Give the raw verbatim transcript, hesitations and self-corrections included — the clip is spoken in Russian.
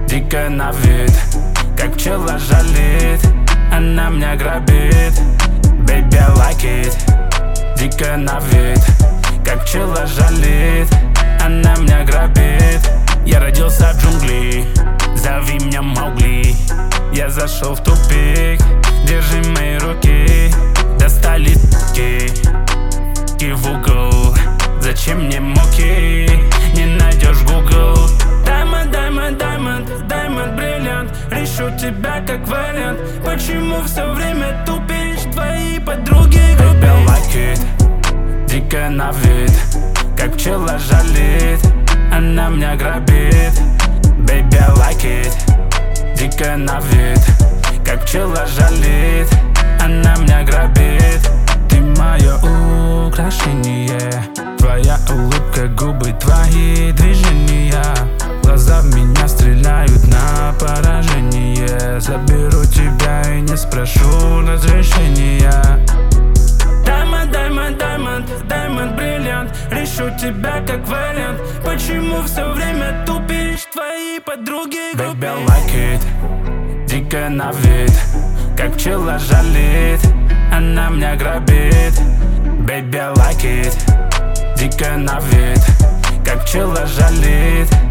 дико на вид, как пчела жалит, она меня грабит. Baby, I like it. Дико на вид, как пчела жалит, она меня грабит. Я родился в джунгли, зови меня Маугли. Я зашел в тупик, держи мои руки. Достали т***ки и в угол. Зачем мне муки, не найдешь Google. Diamond, diamond, diamond, diamond, бриллиант. Решу тебя как вариант. Почему все время тупишь, твои подруги грубят? Baby, I like it. Дико на вид, как пчела жалит, она меня грабит. Baby, I like it. Дико на вид, как пчела жалит, она меня грабит. Ты мое украшение, твоя улыбка, губы, твои движения. Глаза в меня стреляют на поражение. Заберу тебя и не спрошу разрешения. Diamond, diamond, diamond, diamond, бриллиант. Решу тебя как вариант. Почему все время тупишь, твои подруги грубят? Baby, I like it. Дико на вид, как пчела жалит, она меня грабит. Baby, I like it. Дико на вид, как пчела жалит,